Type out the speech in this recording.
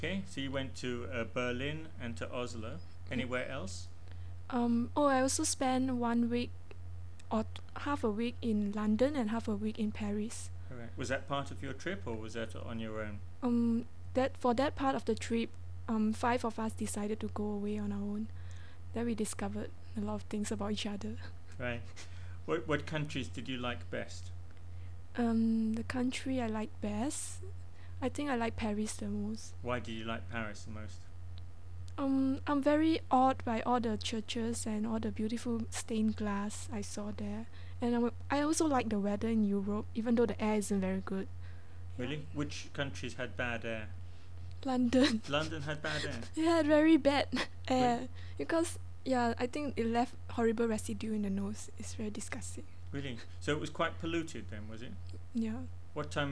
Okay, so you went to Berlin and to Oslo. Anywhere else? I also spent 1 week or half a week in London and half a week in Paris. Correct. Was that part of your trip or was that on your own? That for that part of the trip, five of us decided to go away on our own. Then we discovered a lot of things about each other. Right. What countries did you like best? The country I like best, I think I like Paris the most. Why did you like Paris the most? I'm very awed by all the churches and all the beautiful stained glass I saw there. And I also like the weather in Europe, even though the air isn't very good. Really? Which countries had bad air? London. London had bad air. It had very bad air because I think it left horrible residue in the nose. It's very disgusting. Really? So it was quite polluted then, was it? Yeah. What time